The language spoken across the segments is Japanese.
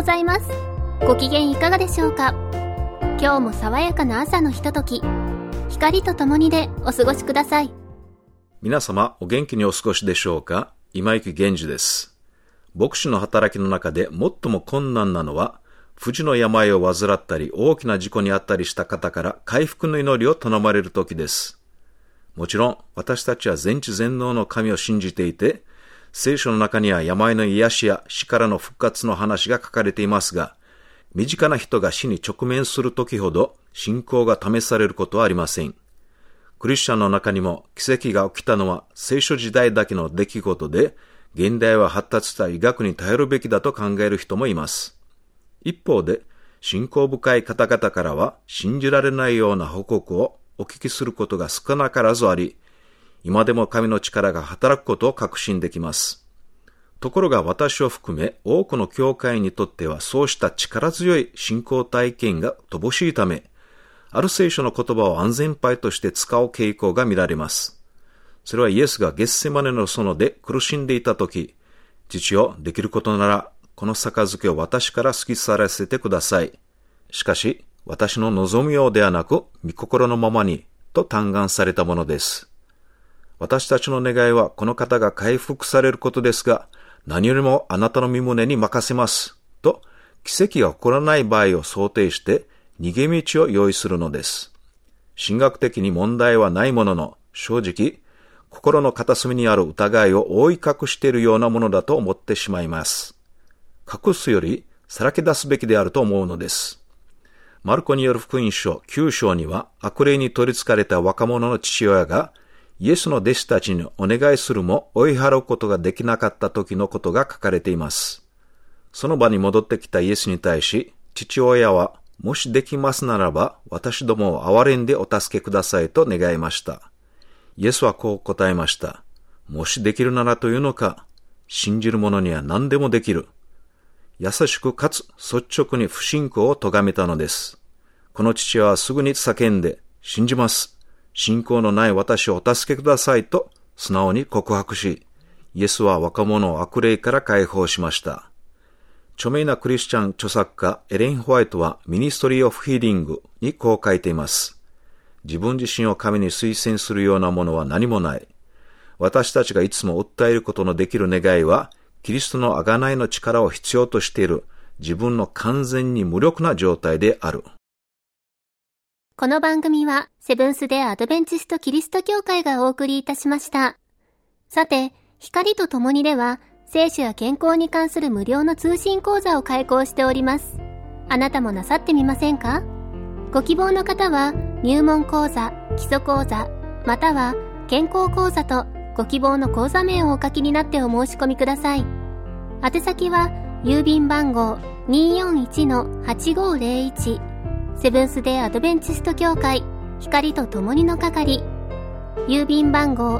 ございます。ご機嫌いかがでしょうか。今日も爽やかな朝のひととき、光とともにでお過ごしください。 皆様お元気にお過ごしでしょうか。今池源氏です。牧師の働きの中で最も困難なのは、不治の病を患ったり大きな事故に遭ったりした方から回復の祈りを頼まれる時です。もちろん私たちは全知全能の神を信じていて、聖書の中には病の癒しや死からの復活の話が書かれていますが、身近な人が死に直面する時ほど信仰が試されることはありません。クリスチャンの中にも奇跡が起きたのは聖書時代だけの出来事で、現代は発達した医学に頼るべきだと考える人もいます。一方で、信仰深い方々からは信じられないような報告をお聞きすることが少なからずあり、今でも神の力が働くことを確信できます。ところが私を含め多くの教会にとってはそうした力強い信仰体験が乏しいため、ある聖書の言葉を安全牌として使う傾向が見られます。それはイエスがゲッセマネの園で苦しんでいたとき、父よ、できることならこの杯を私から過ぎ去らせてください。しかし、私の望むようではなく、御心のままに、と嘆願されたものです。私たちの願いはこの方が回復されることですが、何よりもあなたの御胸に任せます。と、奇跡が起こらない場合を想定して、逃げ道を用意するのです。神学的に問題はないものの、正直、心の片隅にある疑いを覆い隠しているようなものだと思ってしまいます。隠すよりさらけ出すべきであると思うのです。マルコによる福音書9章には、悪霊に取り憑かれた若者の父親がイエスの弟子たちにお願いするも追い払うことができなかった時のことが書かれています。その場に戻ってきたイエスに対し、父親は、もしできますならば私どもを憐れんでお助けくださいと願いました。イエスはこう答えました。もしできるならというのか、信じる者には何でもできる。優しくかつ率直に不信仰を咎めたのです。この父親はすぐに叫んで、信じます。信仰のない私をお助けくださいと素直に告白し、イエスは若者を悪霊から解放しました。著名なクリスチャン著作家エレン・ホワイトはミニストリー・オフ・ヒーリングにこう書いています。自分自身を神に推薦するようなものは何もない。私たちがいつも訴えることのできる願いは、キリストの贖いの力を必要としている自分の完全に無力な状態である。 この番組はセブンス・デ・アドベンチスト・キリスト教会がお送りいたしました。さて、光とともにでは聖書や健康に関する無料の通信講座を開講しております。あなたもなさってみませんか？ご希望の方は入門講座、基礎講座、または健康講座とご希望の講座名をお書きになってお申し込みください。宛先は郵便番号 241-8501 セブンス・デ・アドベンチスト教会光とともにの係、郵便番号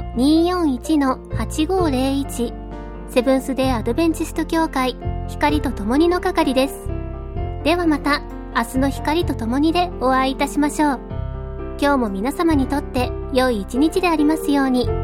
241-8501 セブンス・デ・アドベンチスト教会光とともにの係です。ではまた明日の光とともにでお会いいたしましょう。今日も皆様にとって良い一日でありますように。